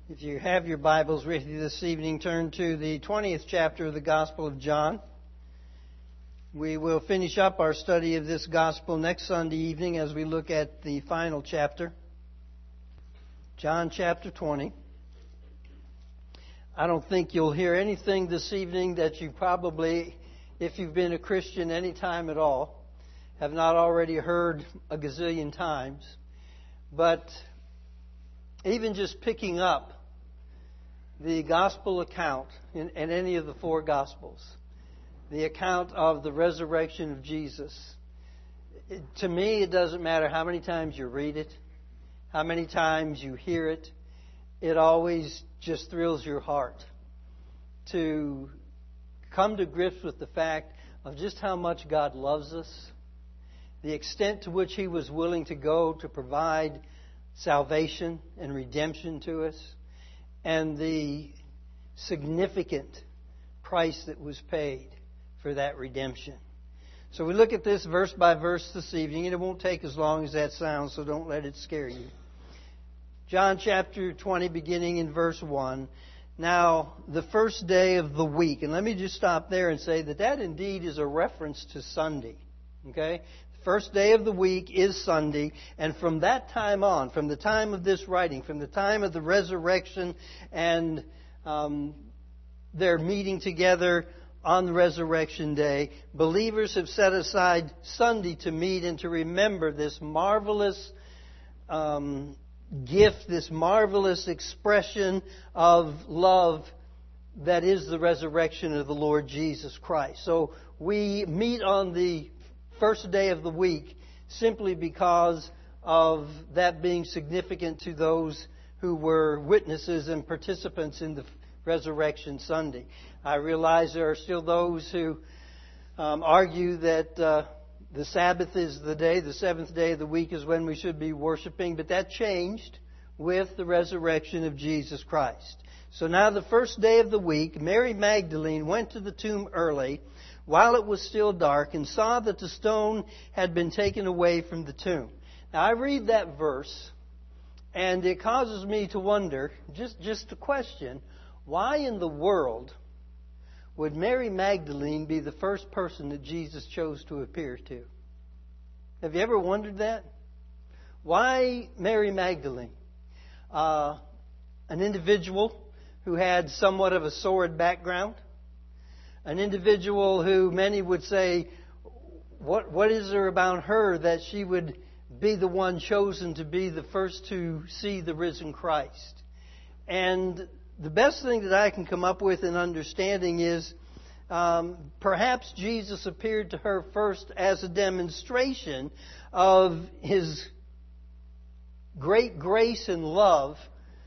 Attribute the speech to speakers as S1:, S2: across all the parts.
S1: If you have your Bibles with you this evening, turn to the 20th chapter of the Gospel of John. We will finish up our study of this Gospel next Sunday evening as we look at the final chapter. John chapter 20. I don't think you'll hear anything this evening that you probably, if you've been a Christian any time at all, have not already heard a gazillion times. But even just picking up the Gospel account in any of the four Gospels, the account of the resurrection of Jesus, to me it doesn't matter how many times you read it, how many times you hear it, it always just thrills your heart to come to grips with the fact of just how much God loves us, the extent to which He was willing to go to provide salvation and redemption to us, and the significant price that was paid for that redemption. So we look at this verse by verse this evening, and it won't take as long as that sounds, so don't let it scare you. John chapter 20, beginning in verse 1. Now, the first day of the week. And let me just stop there and say that indeed is a reference to Sunday. Okay? First day of the week is Sunday, and from that time on, from the time of this writing, from the time of the resurrection and their meeting together on the resurrection day, believers have set aside Sunday to meet and to remember this marvelous gift, this marvelous expression of love that is the resurrection of the Lord Jesus Christ. So we meet on the first day of the week simply because of that being significant to those who were witnesses and participants in the Resurrection Sunday. I realize there are still those who argue that the Sabbath is the day, the seventh day of the week is when we should be worshiping, but that changed with the resurrection of Jesus Christ. So now the first day of the week, Mary Magdalene went to the tomb early while it was still dark and saw that the stone had been taken away from the tomb. Now I read that verse and it causes me to wonder, just to question, why in the world would Mary Magdalene be the first person that Jesus chose to appear to? Have you ever wondered that? Why Mary Magdalene? An individual who had somewhat of a sordid background. An individual who many would say, what is there about her that she would be the one chosen to be the first to see the risen Christ? And the best thing that I can come up with in understanding is perhaps Jesus appeared to her first as a demonstration of His great grace and love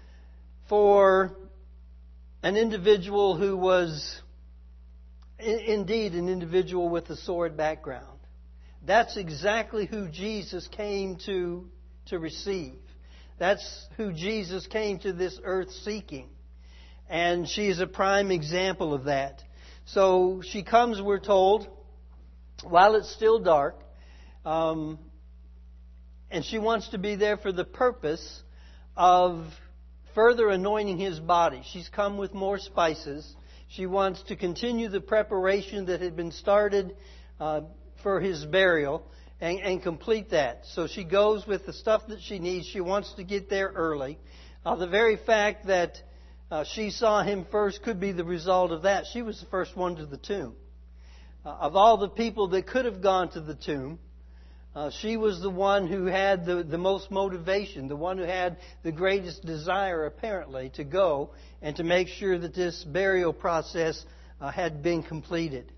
S1: for an individual who was indeed an individual with a sordid background. That's exactly who Jesus came to receive. That's who Jesus came to this earth seeking. And she is a prime example of that. So she comes, we're told, while it's still dark. And she wants to be there for the purpose of further anointing His body. She's come with more spices. She wants to continue the preparation that had been started for His burial and complete that. So she goes with the stuff that she needs. She wants to get there early. The very fact that she saw Him first could be the result of that. She was the first one to the tomb. Of all the people that could have gone to the tomb, she was the one who had the most motivation, the one who had the greatest desire, apparently, to go and to make sure that this burial process had been completed.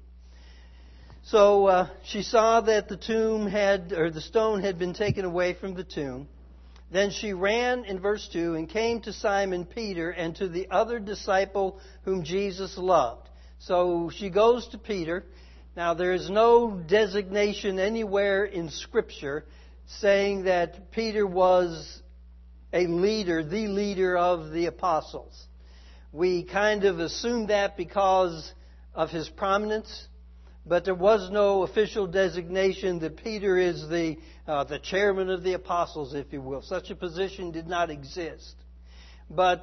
S1: So she saw that the stone had been taken away from the tomb. Then she ran, in verse 2, and came to Simon Peter and to the other disciple whom Jesus loved. So she goes to Peter. Now, there is no designation anywhere in Scripture saying that Peter was a leader, the leader of the apostles. We kind of assume that because of his prominence, but there was no official designation that Peter is the chairman of the apostles, if you will. Such a position did not exist. But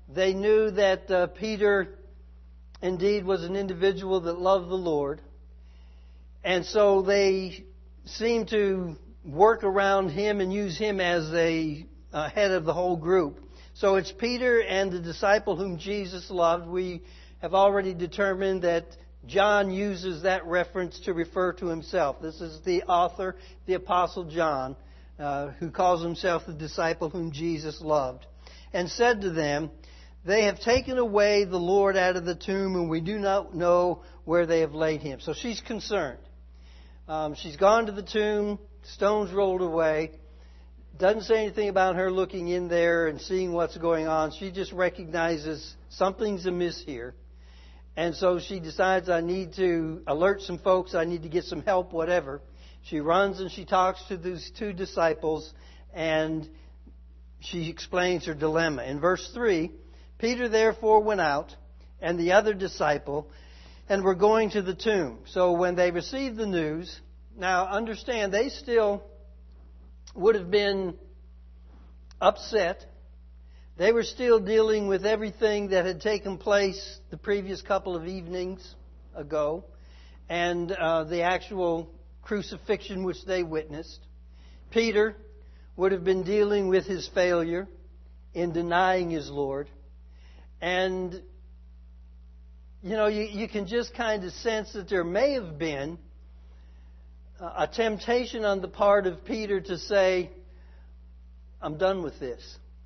S1: They knew that Peter indeed was an individual that loved the Lord. And so they seemed to work around him and use him as a head of the whole group. So it's Peter and the disciple whom Jesus loved. We have already determined that John uses that reference to refer to himself. This is the author, the Apostle John, who calls himself the disciple whom Jesus loved. And said to them, "They have taken away the Lord out of the tomb, and we do not know where they have laid him." So she's concerned. She's gone to the tomb, stones rolled away. Doesn't say anything about her looking in there and seeing what's going on. She just recognizes something's amiss here. And so she decides, I need to alert some folks, I need to get some help, whatever. She runs and she talks to these two disciples, and she explains her dilemma. In verse 3, Peter therefore went out, and the other disciple, and were going to the tomb. So when they received the news, now understand, they still would have been upset. They were still dealing with everything that had taken place the previous couple of evenings ago, and the actual crucifixion which they witnessed. Peter would have been dealing with his failure in denying his Lord. And, you can just kind of sense that there may have been a temptation on the part of Peter to say, I'm done with this.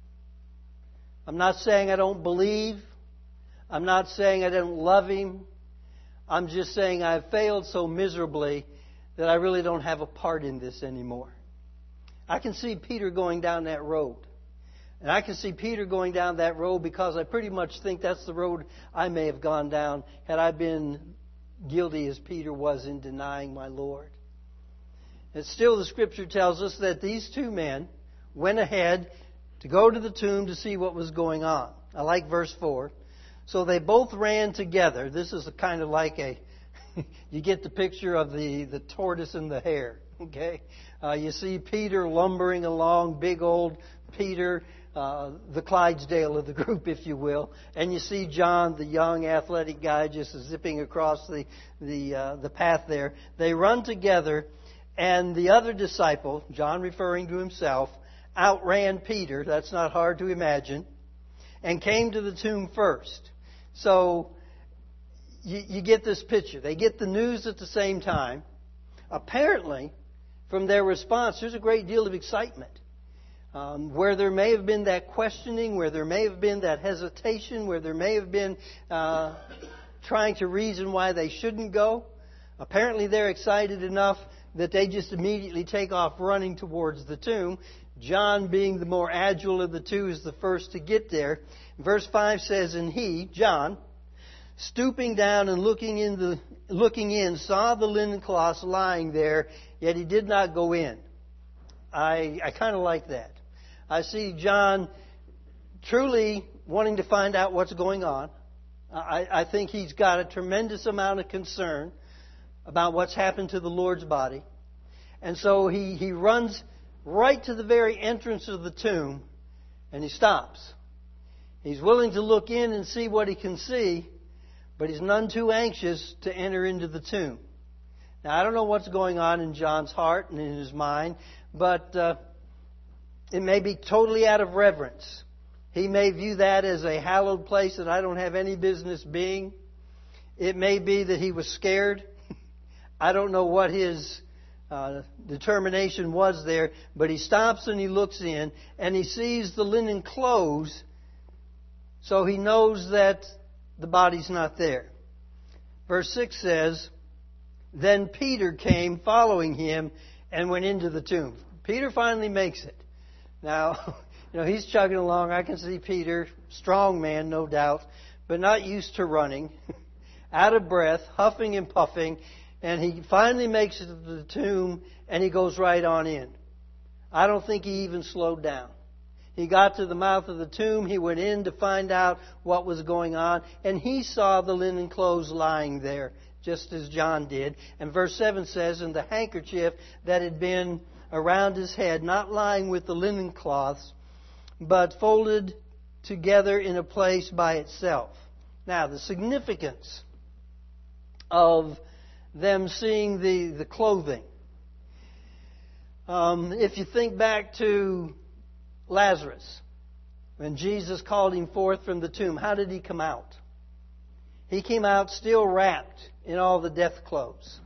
S1: I'm not saying I don't believe. I'm not saying I don't love him. I'm just saying I've failed so miserably that I really don't have a part in this anymore. I can see Peter going down that road. And I can see Peter going down that road because I pretty much think that's the road I may have gone down had I been guilty as Peter was in denying my Lord. And still the Scripture tells us that these two men went ahead to go to the tomb to see what was going on. I like verse 4. So they both ran together. This is kind of like you get the picture of the tortoise and the hare. Okay, you see Peter lumbering along, big old Peter, the Clydesdale of the group, if you will, and you see John, the young athletic guy, just zipping across the path there. They run together, and the other disciple, John referring to himself, outran Peter. That's not hard to imagine, and came to the tomb first. So you get this picture. They get the news at the same time. Apparently, from their response, there's a great deal of excitement. Where there may have been that questioning, where there may have been that hesitation, where there may have been trying to reason why they shouldn't go, apparently they're excited enough that they just immediately take off running towards the tomb. John, being the more agile of the two, is the first to get there. Verse 5 says, "And he, John, stooping down and looking in, saw the linen cloths lying there, yet he did not go in." I kind of like that. I see John truly wanting to find out what's going on. I think he's got a tremendous amount of concern about what's happened to the Lord's body. And so he runs right to the very entrance of the tomb, and he stops. He's willing to look in and see what he can see, but he's none too anxious to enter into the tomb. Now, I don't know what's going on in John's heart and in his mind, but it may be totally out of reverence. He may view that as a hallowed place that I don't have any business being. It may be that he was scared. I don't know what his determination was there, but he stops and he looks in, and he sees the linen clothes, so he knows that the body's not there. Verse 6 says, "Then Peter came following him and went into the tomb." Peter finally makes it. Now, he's chugging along. I can see Peter, strong man, no doubt, but not used to running, out of breath, huffing and puffing, and he finally makes it to the tomb, and he goes right on in. I don't think he even slowed down. He got to the mouth of the tomb. He went in to find out what was going on, and he saw the linen clothes lying there, just as John did. And verse 7 says, "And the handkerchief that had been around his head, not lying with the linen cloths, but folded together in a place by itself. Now, the significance of them seeing the clothing. If you think back to Lazarus, when Jesus called him forth from the tomb, how did he come out? He came out still wrapped in all the death clothes.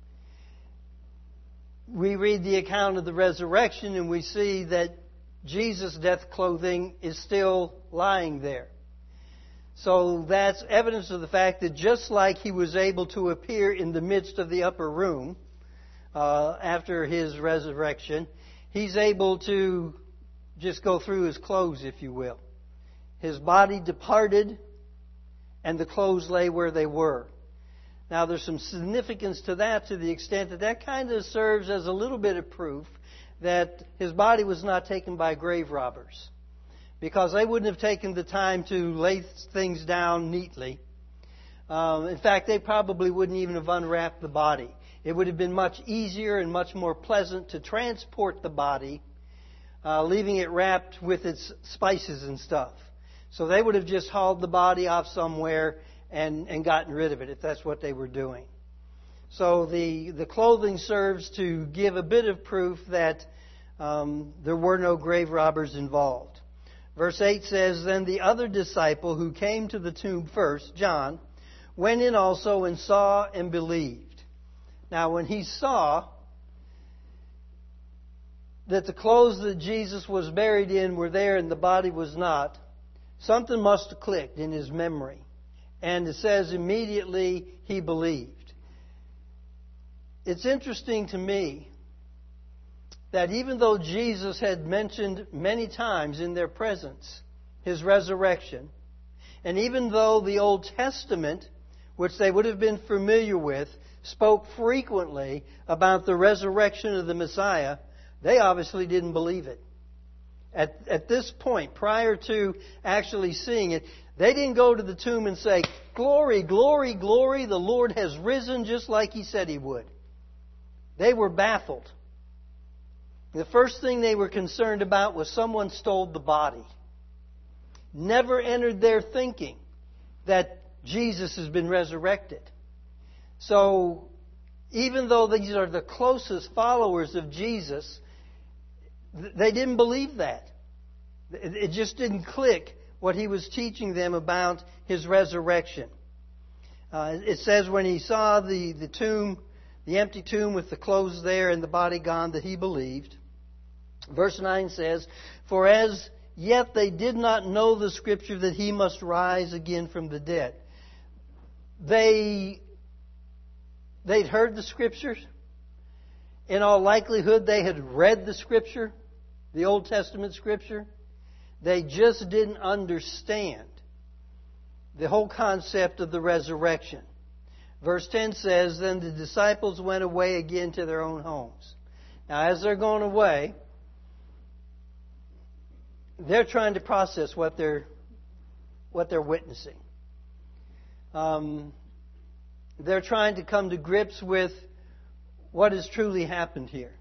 S1: We read the account of the resurrection and we see that Jesus' death clothing is still lying there. So that's evidence of the fact that just like he was able to appear in the midst of the upper room after his resurrection, he's able to just go through his clothes, if you will. His body departed and the clothes lay where they were. Now there's some significance to that, to the extent that that kind of serves as a little bit of proof that his body was not taken by grave robbers. Because they wouldn't have taken the time to lay things down neatly. In fact, they probably wouldn't even have unwrapped the body. It would have been much easier and much more pleasant to transport the body, leaving it wrapped with its spices and stuff. So they would have just hauled the body off somewhere and gotten rid of it, if that's what they were doing. So the clothing serves to give a bit of proof that there were no grave robbers involved. Verse 8 says, Then the other disciple who came to the tomb first, John, went in also and saw and believed. Now when he saw that the clothes that Jesus was buried in were there and the body was not, something must have clicked in his memory. And it says immediately he believed. It's interesting to me that even though Jesus had mentioned many times in their presence His resurrection, and even though the Old Testament, which they would have been familiar with, spoke frequently about the resurrection of the Messiah, they obviously didn't believe it. At this point, prior to actually seeing it, they didn't go to the tomb and say, Glory, glory, glory, the Lord has risen just like He said He would. They were baffled. The first thing they were concerned about was someone stole the body. Never entered their thinking that Jesus has been resurrected. So, even though these are the closest followers of Jesus, they didn't believe that. It just didn't click what He was teaching them about His resurrection. It says when He saw the tomb, the empty tomb with the clothes there and the body gone, that He believed. Verse 9 says, For as yet they did not know the Scripture that He must rise again from the dead. They'd heard the Scriptures. In all likelihood, they had read the Scripture, the Old Testament Scripture. They just didn't understand the whole concept of the resurrection. Verse 10 says, Then the disciples went away again to their own homes. Now, as they're going away, they're trying to process what they're witnessing. They're trying to come to grips with what has truly happened here.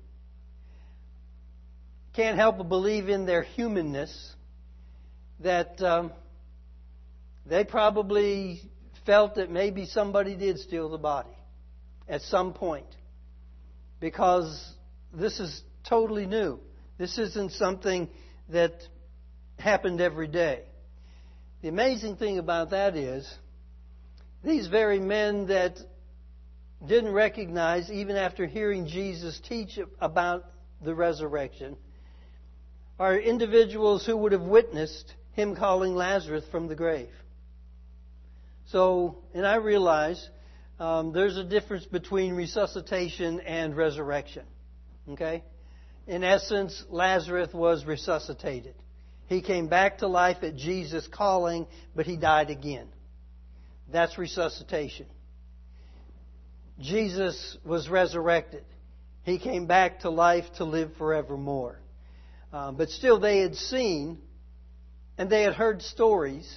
S1: Can't help but believe in their humanness that they probably felt that maybe somebody did steal the body at some point, because this is totally new. This isn't something that happened every day. The amazing thing about that is these very men that didn't recognize, even after hearing Jesus teach about the resurrection, are individuals who would have witnessed Him calling Lazarus from the grave. So, and I realize there's a difference between resuscitation and resurrection. Okay? In essence, Lazarus was resuscitated. He came back to life at Jesus' calling, but he died again. That's resuscitation. Jesus was resurrected. He came back to life to live forevermore. But still they had seen and they had heard stories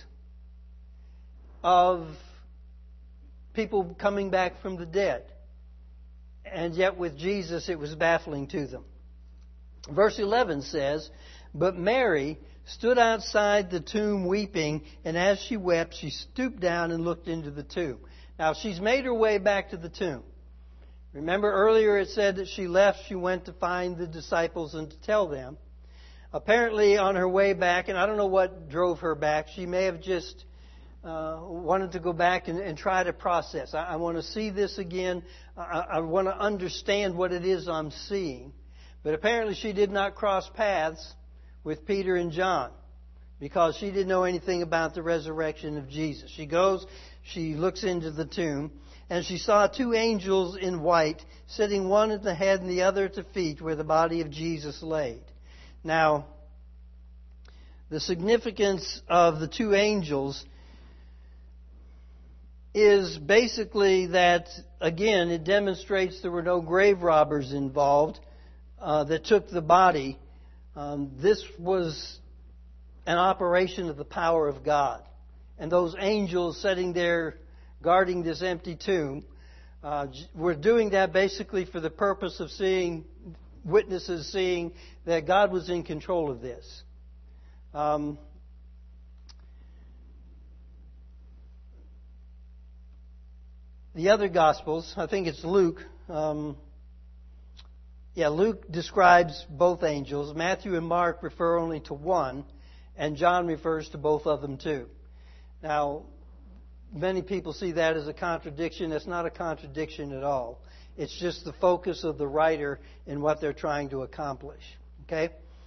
S1: of people coming back from the dead. And yet with Jesus it was baffling to them. Verse 11 says, But Mary stood outside the tomb weeping, and as she wept, she stooped down and looked into the tomb. Now, she's made her way back to the tomb. Remember earlier it said that she left, she went to find the disciples and to tell them. Apparently on her way back, and I don't know what drove her back, she may have just wanted to go back and try to process. I want to see this again. I want to understand what it is I'm seeing. But apparently she did not cross paths with Peter and John because she didn't know anything about the resurrection of Jesus. She goes, she looks into the tomb, and she saw two angels in white sitting, one at the head and the other at the feet, where the body of Jesus laid. Now, the significance of the two angels is basically that, again, it demonstrates there were no grave robbers involved that took the body. This was an operation of the power of God. And those angels sitting there guarding this empty tomb were doing that basically for the purpose of witnesses seeing that God was in control of this. The other Gospels, I think it's Luke. Luke describes both angels. Matthew and Mark refer only to one, and John refers to both of them too. Now, many people see that as a contradiction. It's not a contradiction at all. It's just the focus of the writer in what they're trying to accomplish. Okay?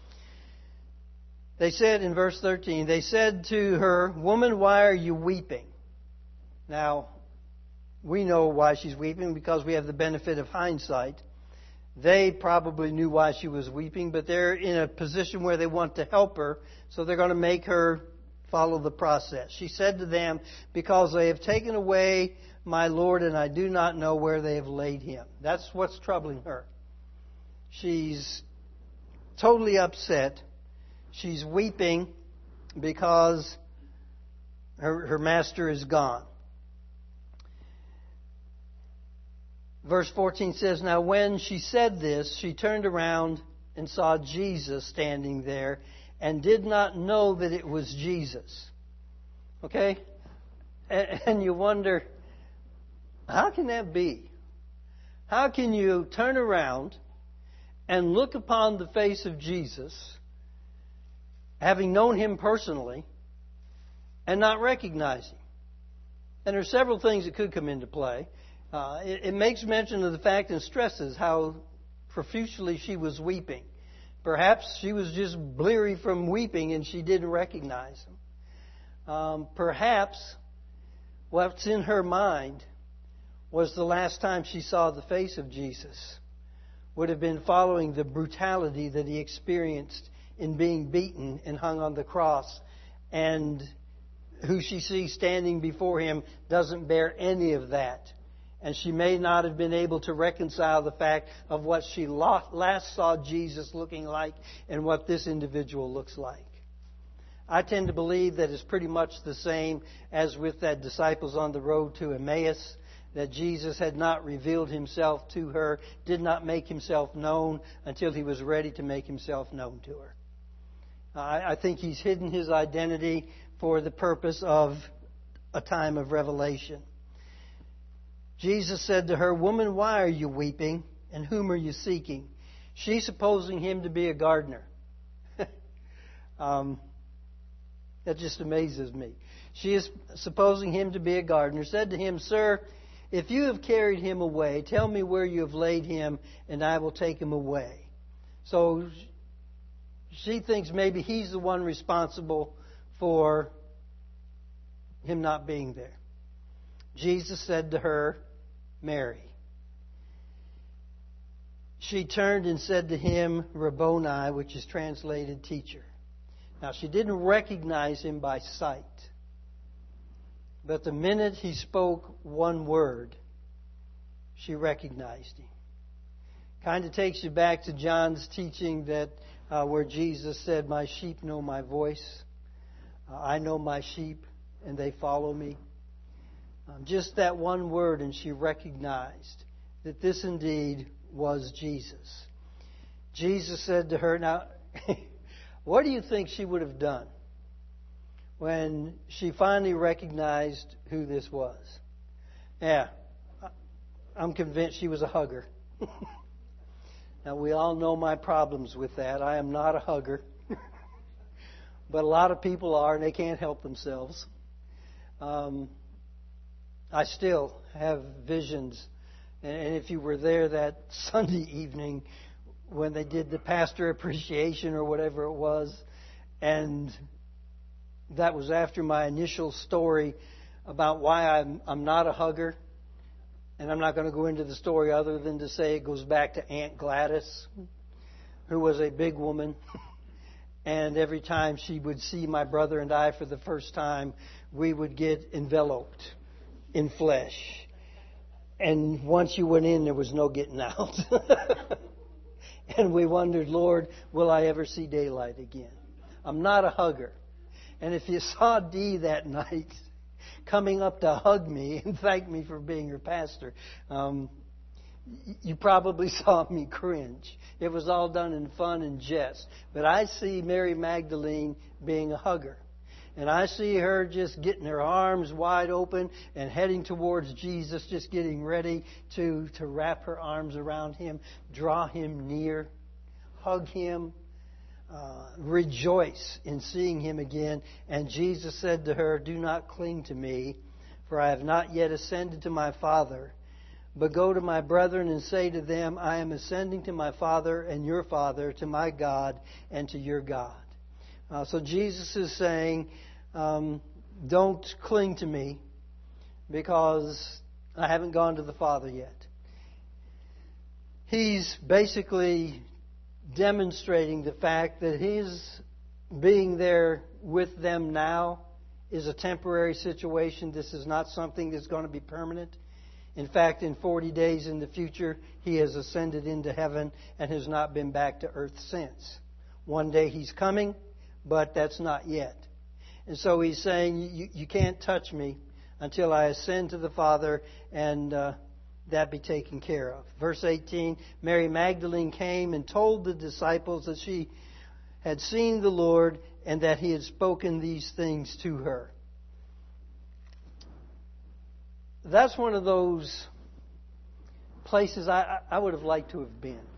S1: They said in verse 13, they said to her, "Woman, why are you weeping?" Now, we know why she's weeping because we have the benefit of hindsight. They probably knew why she was weeping, but they're in a position where they want to help her, so they're going to make her follow the process. She said to them, "Because they have taken away my Lord, and I do not know where they have laid him." That's what's troubling her. She's totally upset. She's weeping because her master is gone. Verse 14 says, "Now when she said this, she turned around and saw Jesus standing there and did not know that it was Jesus." Okay? And you wonder, how can that be? How can you turn around and look upon the face of Jesus, having known him personally, and not recognize him? And there's several things that could come into play. It makes mention of the fact and stresses how profusely she was weeping. Perhaps she was just bleary from weeping and she didn't recognize him. Perhaps what's in her mind was the last time she saw the face of Jesus would have been following the brutality that he experienced in being beaten and hung on the cross. And who she sees standing before him doesn't bear any of that. And she may not have been able to reconcile the fact of what she last saw Jesus looking like and what this individual looks like. I tend to believe that it's pretty much the same as with that disciples on the road to Emmaus, that Jesus had not revealed himself to her, did not make himself known until he was ready to make himself known to her. I think he's hidden his identity for the purpose of a time of revelation. Jesus said to her, "Woman, why are you weeping? And whom are you seeking?" She, supposing him to be a gardener. That just amazes me. She is supposing him to be a gardener, said to him, "Sir, if you have carried him away, tell me where you have laid him, and I will take him away." So she thinks maybe he's the one responsible for him not being there. Jesus said to her, "Mary." She turned and said to him, "Rabboni," which is translated teacher. Now, she didn't recognize him by sight. But the minute he spoke one word, she recognized him. Kind of takes you back to John's teaching that where Jesus said, "My sheep know my voice. I know my sheep, and they follow me." Just that one word, and she recognized that this indeed was Jesus. Jesus said to her, now, What do you think she would have done when she finally recognized who this was? Yeah, I'm convinced she was a hugger. Now, we all know my problems with that. I am not a hugger. But a lot of people are, and they can't help themselves. I still have visions. And if you were there that Sunday evening when they did the pastor appreciation or whatever it was, and that was after my initial story about why I'm not a hugger. And I'm not going to go into the story other than to say it goes back to Aunt Gladys, who was a big woman. And every time she would see my brother and I for the first time, we would get enveloped in flesh. And once you went in, there was no getting out. And we wondered, Lord, will I ever see daylight again? I'm not a hugger. And if you saw Dee that night coming up to hug me and thank me for being her pastor, you probably saw me cringe. It was all done in fun and jest. But I see Mary Magdalene being a hugger. And I see her just getting her arms wide open and heading towards Jesus, just getting ready to wrap her arms around Him, draw Him near, hug Him, rejoice in seeing Him again. And Jesus said to her, "Do not cling to me, for I have not yet ascended to my Father. But go to my brethren and say to them, I am ascending to my Father and your Father, to my God and to your God." So Jesus is saying, don't cling to me because I haven't gone to the Father yet. He's basically demonstrating the fact that His being there with them now is a temporary situation. This is not something that's going to be permanent. In fact, in 40 days in the future, He has ascended into heaven and has not been back to earth since. One day He's coming, but that's not yet. And so He's saying, you can't touch me until I ascend to the Father and that be taken care of. Verse 18, Mary Magdalene came and told the disciples that she had seen the Lord and that He had spoken these things to her. That's one of those places I would have liked to have been.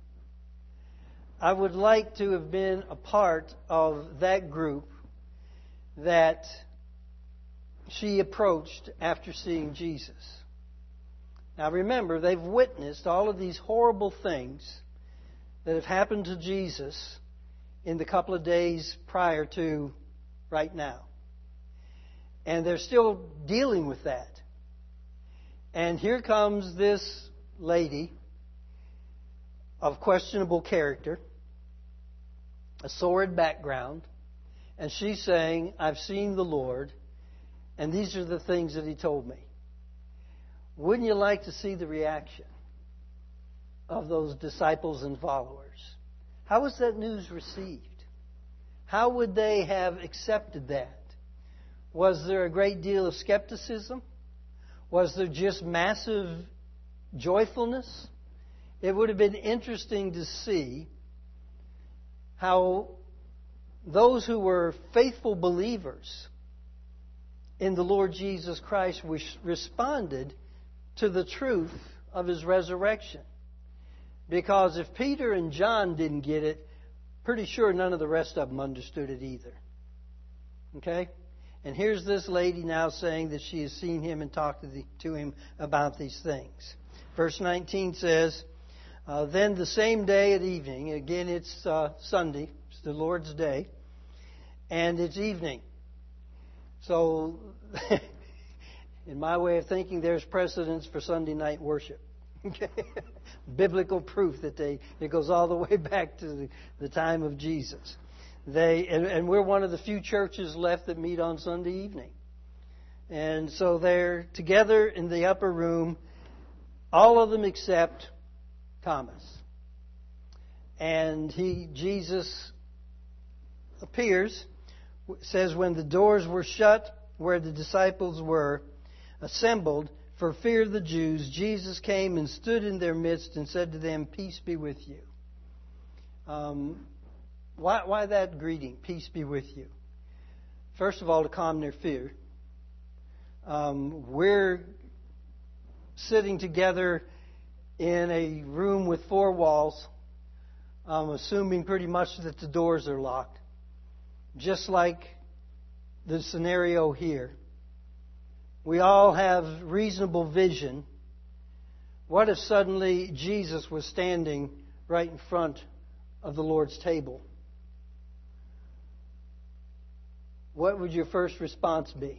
S1: I would like to have been a part of that group that she approached after seeing Jesus. Now remember, they've witnessed all of these horrible things that have happened to Jesus in the couple of days prior to right now. And they're still dealing with that. And here comes this lady of questionable character, a sordid background, and she's saying, I've seen the Lord, and these are the things that He told me. Wouldn't you like to see the reaction of those disciples and followers? How was that news received? How would they have accepted that? Was there a great deal of skepticism? Was there just massive joyfulness? It would have been interesting to see how those who were faithful believers in the Lord Jesus Christ responded to the truth of His resurrection. Because if Peter and John didn't get it, pretty sure none of the rest of them understood it either. Okay? And here's this lady now saying that she has seen Him and talked to Him about these things. Verse 19 says, then the same day at evening, again it's Sunday, it's the Lord's Day, and it's evening. So, in my way of thinking, there's precedence for Sunday night worship. Okay? Biblical proof that it goes all the way back to the time of Jesus. And we're one of the few churches left that meet on Sunday evening. And so they're together in the upper room, all of them except Thomas. And Jesus appears, says when the doors were shut where the disciples were assembled for fear of the Jews, Jesus came and stood in their midst and said to them, peace be with you. Why that greeting? Peace be with you. First of all, to calm their fear. We're sitting together in a room with 4 walls, assuming pretty much that the doors are locked, just like the scenario here. We all have reasonable vision. What if suddenly Jesus was standing right in front of the Lord's table? What would your first response be?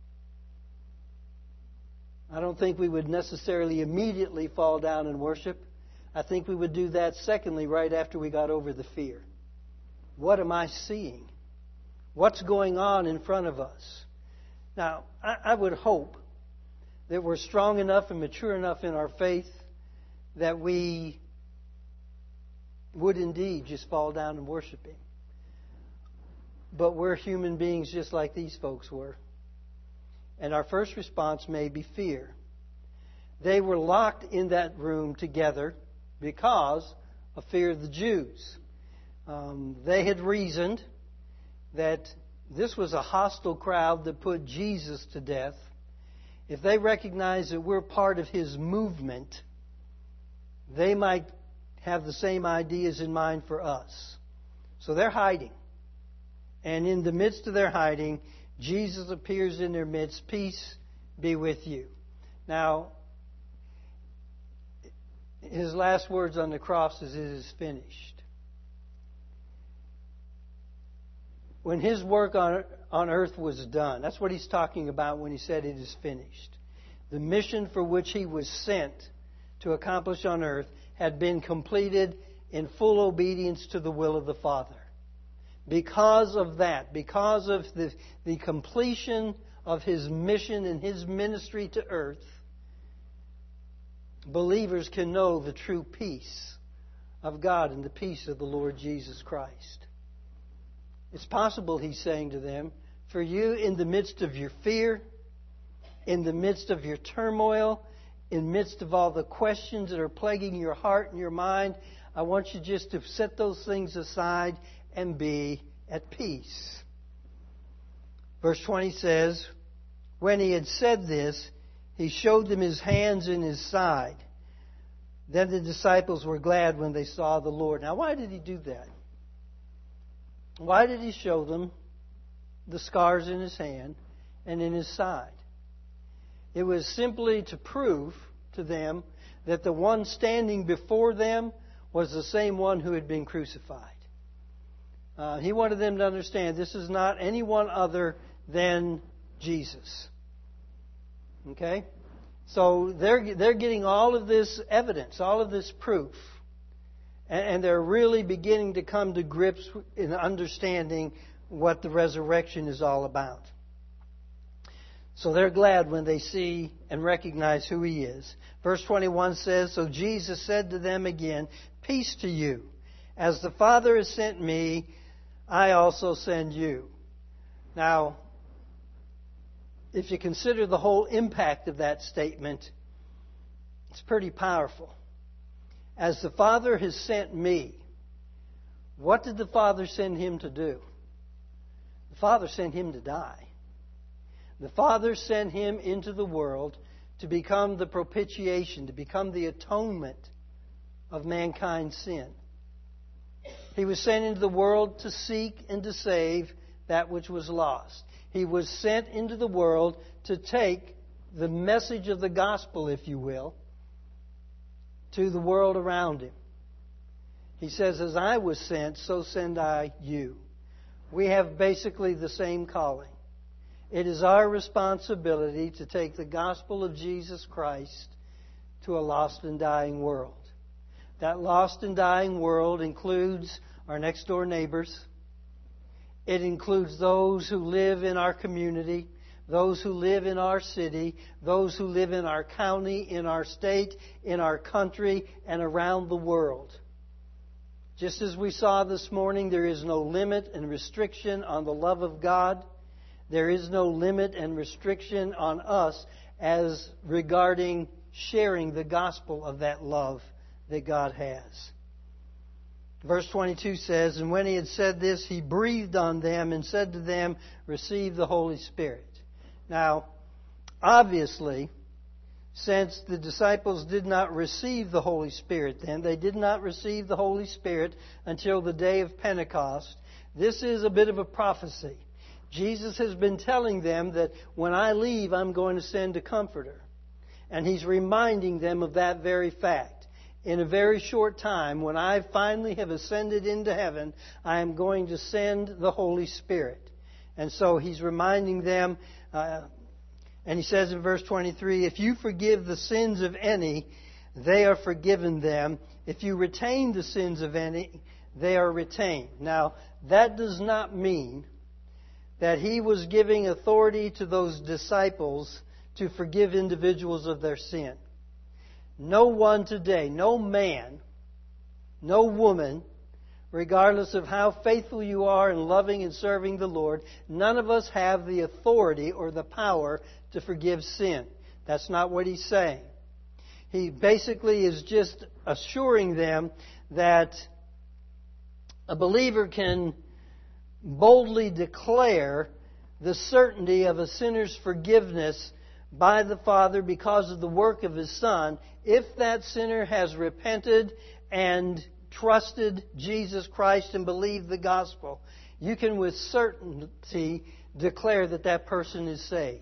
S1: I don't think we would necessarily immediately fall down and worship. I think we would do that secondly, right after we got over the fear. What am I seeing? What's going on in front of us? Now, I would hope that we're strong enough and mature enough in our faith that we would indeed just fall down and worship Him. But we're human beings just like these folks were. And our first response may be fear. They were locked in that room together because of fear of the Jews. They had reasoned that this was a hostile crowd that put Jesus to death. If they recognize that we're part of His movement, they might have the same ideas in mind for us. So they're hiding. And in the midst of their hiding, Jesus appears in their midst. Peace be with you. Now, His last words on the cross is, "It is finished." When His work on earth was done, that's what He's talking about when He said it is finished. The mission for which He was sent to accomplish on earth had been completed in full obedience to the will of the Father. Because of that, because of the completion of His mission and His ministry to earth, believers can know the true peace of God and the peace of the Lord Jesus Christ. It's possible, He's saying to them, for you in the midst of your fear, in the midst of your turmoil, in the midst of all the questions that are plaguing your heart and your mind, I want you just to set those things aside and be at peace. Verse 20 says, when He had said this, He showed them His hands and His side. Then the disciples were glad when they saw the Lord. Now, why did He do that? Why did He show them the scars in His hand and in His side? It was simply to prove to them that the one standing before them was the same one who had been crucified. He wanted them to understand this is not anyone other than Jesus. Okay? So they're getting all of this evidence, all of this proof. And they're really beginning to come to grips in understanding what the resurrection is all about. So they're glad when they see and recognize who He is. Verse 21 says, so Jesus said to them again, peace to you. As the Father has sent me, I also send you. Now, if you consider the whole impact of that statement, it's pretty powerful. As the Father has sent me, what did the Father send Him to do? The Father sent Him to die. The Father sent Him into the world to become the propitiation, to become the atonement of mankind's sin. He was sent into the world to seek and to save that which was lost. He was sent into the world to take the message of the gospel, if you will, to the world around Him. He says, as I was sent, so send I you. We have basically the same calling. It is our responsibility to take the gospel of Jesus Christ to a lost and dying world. That lost and dying world includes our next door neighbors. It includes those who live in our community, those who live in our city, those who live in our county, in our state, in our country, and around the world. Just as we saw this morning, there is no limit and restriction on the love of God. There is no limit and restriction on us as regarding sharing the gospel of that love that God has. Verse 22 says, "And when he had said this, he breathed on them and said to them, 'Receive the Holy Spirit.'" Now, obviously, since the disciples did not receive the Holy Spirit then, they did not receive the Holy Spirit until the day of Pentecost. This is a bit of a prophecy. Jesus has been telling them that when I leave, I'm going to send a Comforter. And He's reminding them of that very fact. In a very short time, when I finally have ascended into heaven, I am going to send the Holy Spirit. And so He's reminding them, and He says in verse 23, "If you forgive the sins of any, they are forgiven them. If you retain the sins of any, they are retained." Now, that does not mean that He was giving authority to those disciples to forgive individuals of their sin. No one today, no man, no woman, regardless of how faithful you are in loving and serving the Lord, none of us have the authority or the power to forgive sin. That's not what He's saying. He basically is just assuring them that a believer can boldly declare the certainty of a sinner's forgiveness by the Father because of the work of His Son, if that sinner has repented and trusted Jesus Christ and believed the gospel. You can with certainty declare that that person is saved.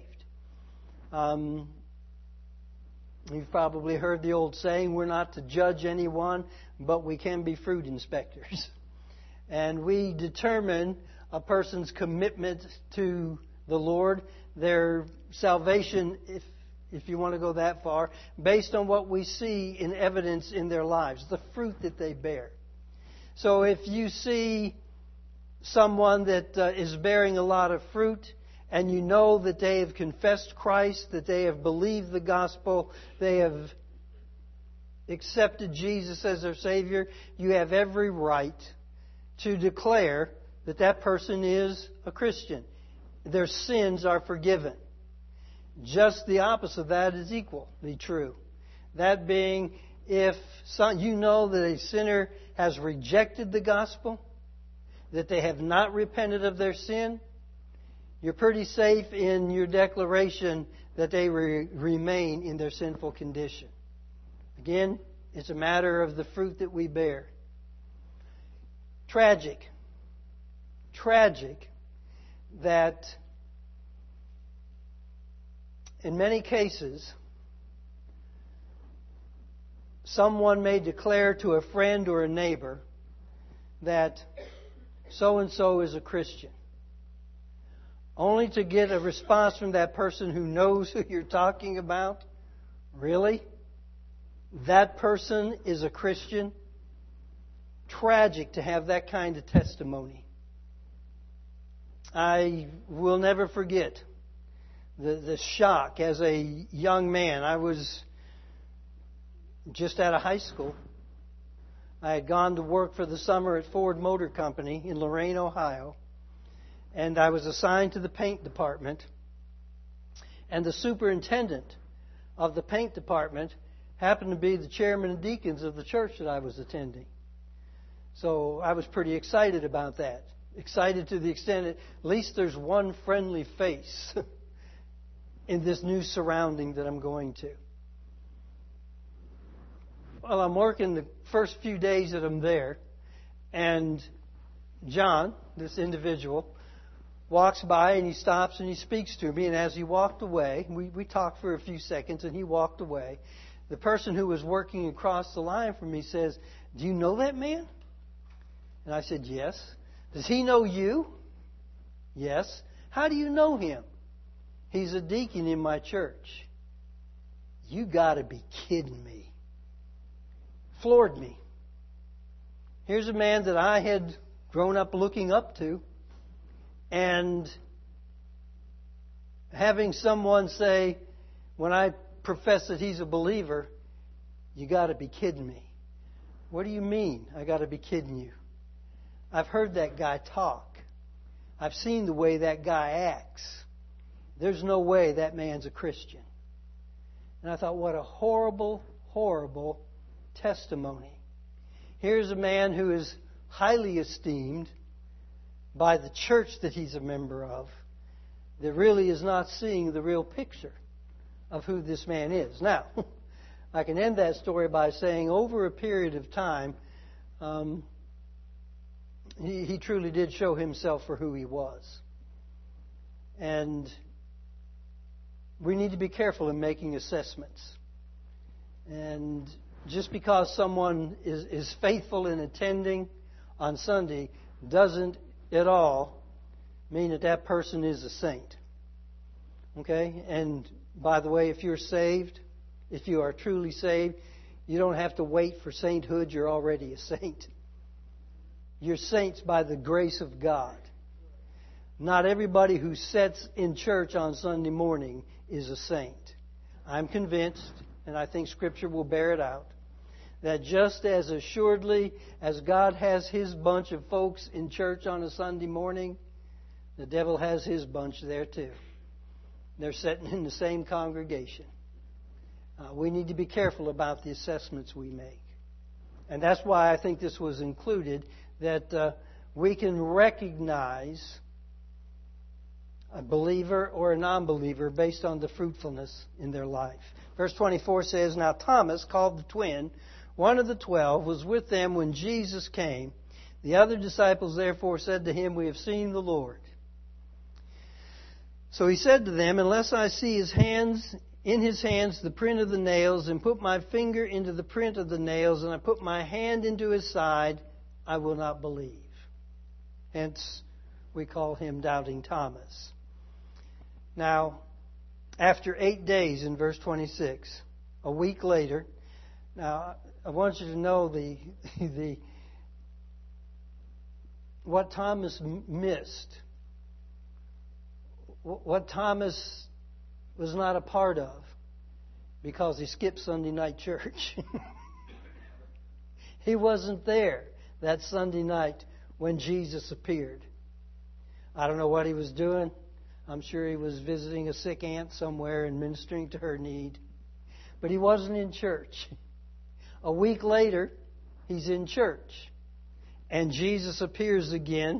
S1: You've probably heard the old saying, we're not to judge anyone, but we can be fruit inspectors. And we determine a person's commitment to the Lord, their salvation, if you want to go that far, based on what we see in evidence in their lives, the fruit that they bear. So if you see someone that is bearing a lot of fruit, and you know that they have confessed Christ, that they have believed the gospel, they have accepted Jesus as their Savior, you have every right to declare that that person is a Christian. Their sins are forgiven. Just the opposite of that is equally true. That being, if you know that a sinner has rejected the gospel, that they have not repented of their sin, you're pretty safe in your declaration that they remain in their sinful condition. Again, it's a matter of the fruit that we bear. Tragic that in many cases, someone may declare to a friend or a neighbor that so-and-so is a Christian, only to get a response from that person who knows who you're talking about. Really? That person is a Christian? Tragic to have that kind of testimony. I will never forget the shock as a young man. I was just out of high school. I had gone to work for the summer at Ford Motor Company in Lorain, Ohio. And I was assigned to the paint department. And the superintendent of the paint department happened to be the chairman and deacons of the church that I was attending. So I was pretty excited about that. Excited to the extent that at least there's one friendly face in this new surrounding that I'm going to. Well, I'm working the first few days that I'm there, and John, this individual, walks by and he stops and he speaks to me. And as he walked away, we talked for a few seconds and he walked away. The person who was working across the line from me says, "Do you know that man?" And I said, "Yes." "Does he know you?" "Yes." "How do you know him?" "He's a deacon in my church." You got to be kidding me. Floored me. Here's a man that I had grown up looking up to, and having someone say, when I profess that he's a believer, "You got to be kidding me." What do you mean, I got to be kidding you? I've heard that guy talk. I've seen the way that guy acts. There's no way that man's a Christian. And I thought, what a horrible, horrible testimony. Here's a man who is highly esteemed by the church that he's a member of, that really is not seeing the real picture of who this man is. Now, I can end that story by saying over a period of time, he truly did show himself for who he was. And we need to be careful in making assessments. And just because someone is faithful in attending on Sunday doesn't at all mean that that person is a saint. Okay? And by the way, if you're saved, if you are truly saved, you don't have to wait for sainthood. You're already a saint. You're saints by the grace of God. Not everybody who sits in church on Sunday morning is a saint. I'm convinced, and I think Scripture will bear it out, that just as assuredly as God has His bunch of folks in church on a Sunday morning, the devil has his bunch there too. They're sitting in the same congregation. We need to be careful about the assessments we make. And that's why I think this was included, that we can recognize a believer or a non-believer based on the fruitfulness in their life. Verse 24 says, Now Thomas, called the twin, one of the 12, was with them when Jesus came. The other disciples therefore said to him, We have seen the Lord. So he said to them, Unless I see in his hands the print of the nails, and put my finger into the print of the nails, and I put my hand into his side, I will not believe. Hence, we call him Doubting Thomas. Now, after 8 days, in verse 26, a week later, now I want you to know what Thomas missed, what Thomas was not a part of, because he skipped Sunday night church. He wasn't there that Sunday night when Jesus appeared. I don't know what he was doing. I'm sure he was visiting a sick aunt somewhere and ministering to her need. But he wasn't in church. A week later, he's in church. And Jesus appears again.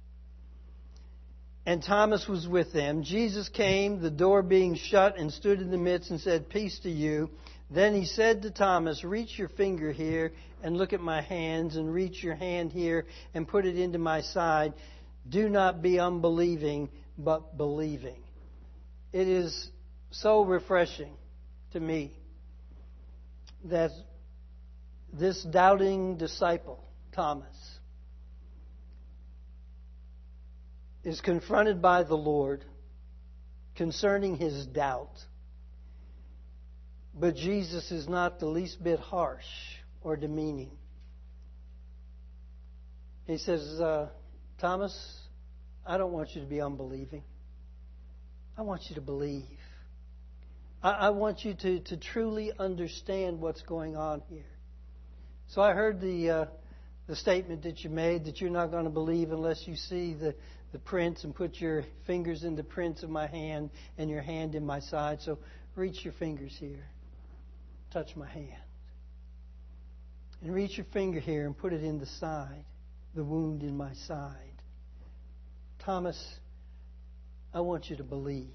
S1: And Thomas was with them. Jesus came, the door being shut, and stood in the midst and said, Peace to you. Then he said to Thomas, Reach your finger here and look at my hands, and reach your hand here and put it into my side. Do not be unbelieving, but believing. It is so refreshing to me that this doubting disciple, Thomas, is confronted by the Lord concerning his doubt. But Jesus is not the least bit harsh or demeaning. He says, Thomas, I don't want you to be unbelieving. I want you to believe. I want you to truly understand what's going on here. So I heard the statement that you made, that you're not going to believe unless you see the prints and put your fingers in the prints of my hand and your hand in my side. So reach your fingers here. Touch my hand. And reach your finger here and put it in the side, the wound in my side. Thomas, I want you to believe.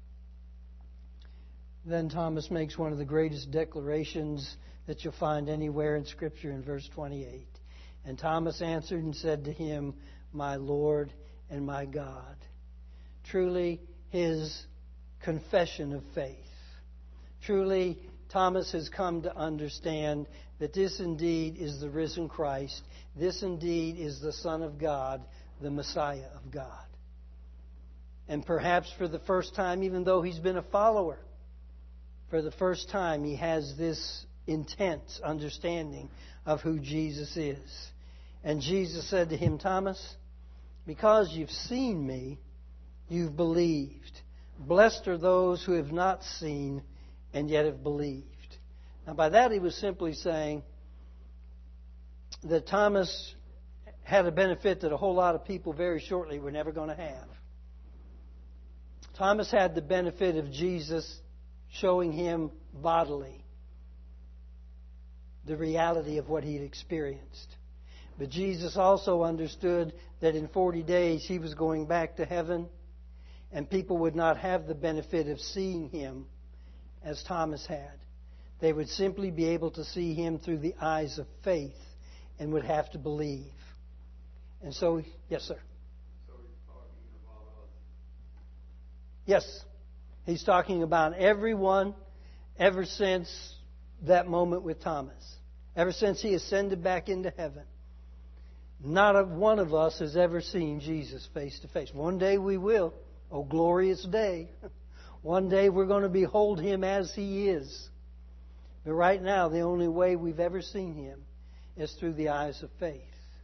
S1: Then Thomas makes one of the greatest declarations that you'll find anywhere in Scripture in verse 28. And Thomas answered and said to him, My Lord and my God. Truly, his confession of faith. Truly, Thomas has come to understand that this indeed is the risen Christ. This indeed is the Son of God, the Messiah of God. And perhaps for the first time, even though he's been a follower, for the first time he has this intense understanding of who Jesus is. And Jesus said to him, Thomas, because you've seen me, you've believed. Blessed are those who have not seen and yet have believed. Now by that he was simply saying that Thomas had a benefit that a whole lot of people very shortly were never going to have. Thomas had the benefit of Jesus showing him bodily the reality of what he'd experienced. But Jesus also understood that in 40 days He was going back to heaven, and people would not have the benefit of seeing Him as Thomas had. They would simply be able to see Him through the eyes of faith and would have to believe. And so, yes, sir.
S2: So He's talking about us.
S1: Yes. He's talking about everyone ever since that moment with Thomas. Ever since He ascended back into heaven. Not one of us has ever seen Jesus face to face. One day we will. Oh, glorious day. One day we're going to behold Him as He is. But right now, the only way we've ever seen Him is through the eyes of faith.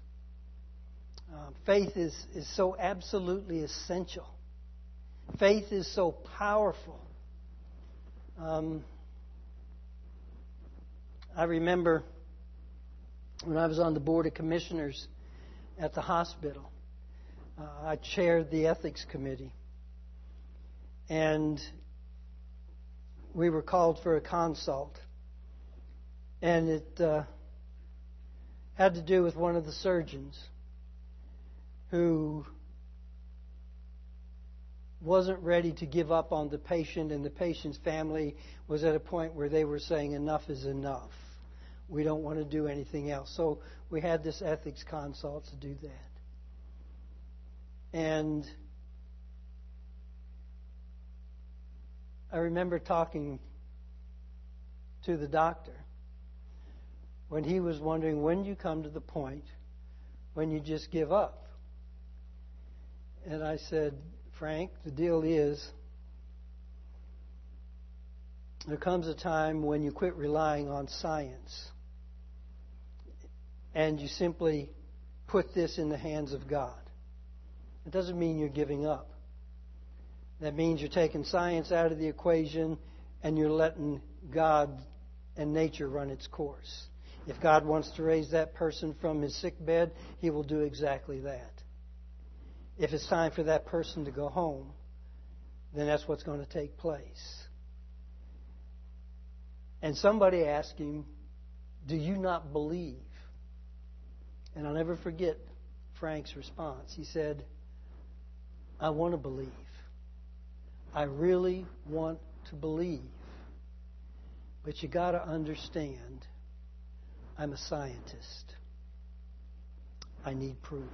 S1: Faith is so absolutely essential. Faith is so powerful. I remember when I was on the Board of Commissioners at the hospital, I chaired the ethics committee. And we were called for a consult. And it had to do with one of the surgeons who wasn't ready to give up on the patient, and the patient's family was at a point where they were saying enough is enough. We don't want to do anything else. So we had this ethics consult to do that. And I remember talking to the doctor when he was wondering, when you come to the point when you just give up. And I said, Frank, the deal is there comes a time when you quit relying on science and you simply put this in the hands of God. It doesn't mean you're giving up. That means you're taking science out of the equation and you're letting God and nature run its course. If God wants to raise that person from his sick bed, He will do exactly that. If it's time for that person to go home, then that's what's going to take place. And somebody asked him, do you not believe? And I'll never forget Frank's response. He said, I want to believe. I really want to believe. But you got to understand, I'm a scientist. I need proof.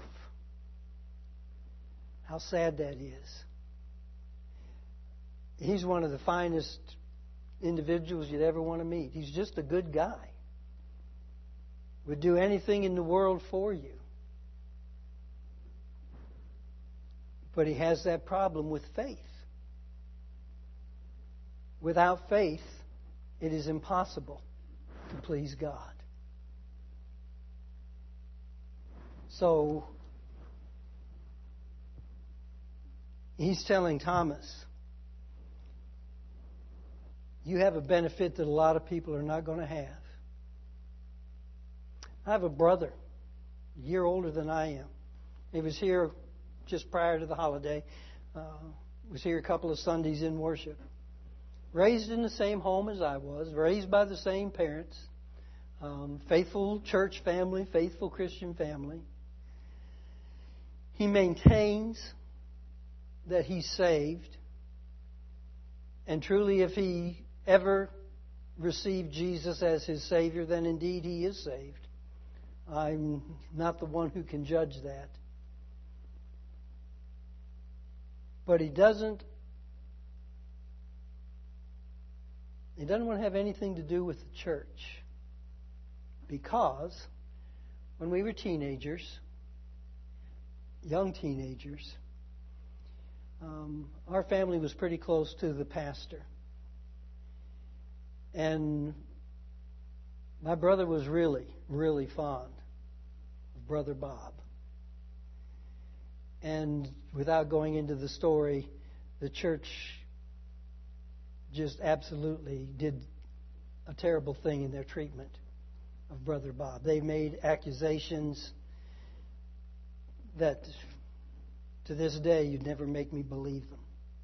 S1: How sad that is. He's one of the finest individuals you'd ever want to meet. He's just a good guy. Would do anything in the world for you. But he has that problem with faith. Without faith, it is impossible to please God. So, He's telling Thomas, you have a benefit that a lot of people are not going to have. I have a brother, a year older than I am. He was here just prior to the holiday. Was here a couple of Sundays in worship. Raised in the same home as I was, raised by the same parents. Faithful church family, faithful Christian family. He maintains that he's saved. And truly, if he ever received Jesus as his Savior, then indeed he is saved. I'm not the one who can judge that. But he doesn't want to have anything to do with the church. Because when we were teenagers, young teenagers, our family was pretty close to the pastor. And my brother was really, really fond of Brother Bob. And without going into the story, the church just absolutely did a terrible thing in their treatment of Brother Bob. They made accusations that to this day you'd never make me believe them.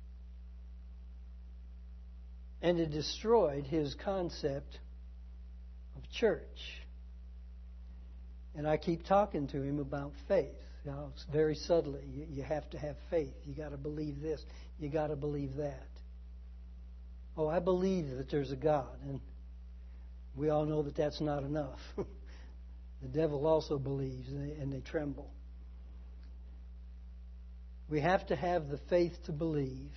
S1: And it destroyed his concept of church. And I keep talking to him about faith. You know, it's very subtly. You have to have faith. You got to believe this. You got to believe that. Oh, I believe that there's a God, and we all know that that's not enough. The devil also believes, and they tremble. We have to have the faith to believe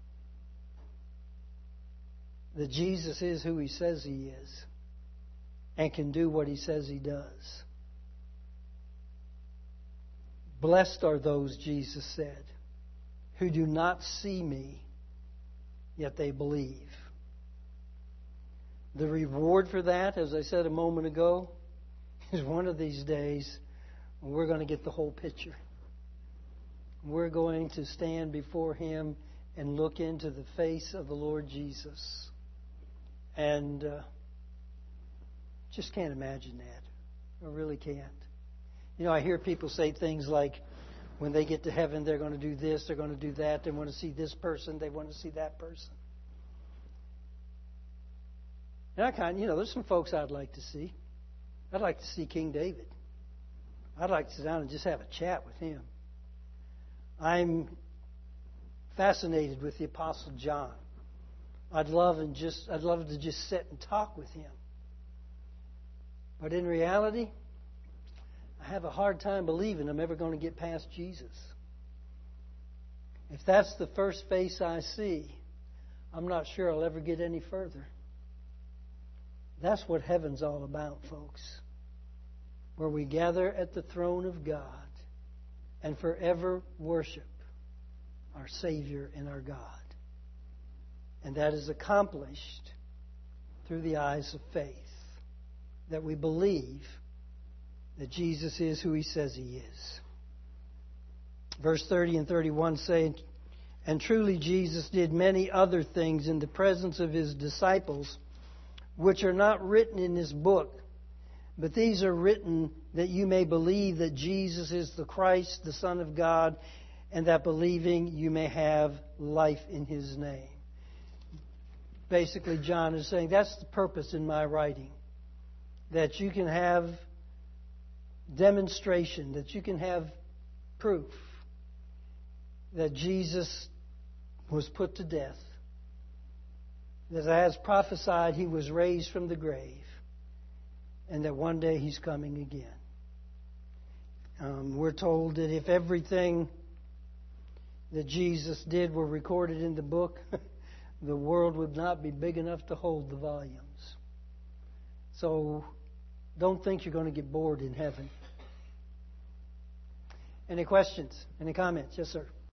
S1: that Jesus is who He says He is and can do what He says He does. Blessed are those, Jesus said, who do not see me, yet they believe. The reward for that, as I said a moment ago, is one of these days we're going to get the whole picture. We're going to stand before Him and look into the face of the Lord Jesus. And just can't imagine that. I really can't. You know, I hear people say things like, when they get to heaven, they're going to do this, they're going to do that, they want to see this person, they want to see that person. And there's some folks I'd like to see. I'd like to see King David. I'd like to sit down and just have a chat with him. I'm fascinated with the Apostle John. I'd love to just sit and talk with him. But in reality, I have a hard time believing I'm ever going to get past Jesus. If that's the first face I see, I'm not sure I'll ever get any further. That's what heaven's all about, folks. Where we gather at the throne of God and forever worship our Savior and our God. And that is accomplished through the eyes of faith. That we believe that Jesus is who He says He is. Verse 30 and 31 say, and truly Jesus did many other things in the presence of His disciples, which are not written in this book, but these are written that you may believe that Jesus is the Christ, the Son of God, and that believing you may have life in His name. Basically, John is saying that's the purpose in my writing. That you can have demonstration, that you can have proof that Jesus was put to death. That as prophesied, He was raised from the grave. And that one day He's coming again. We're told that if everything that Jesus did were recorded in the book, the world would not be big enough to hold the volumes. So don't think you're going to get bored in heaven. Any questions? Any comments? Yes, sir.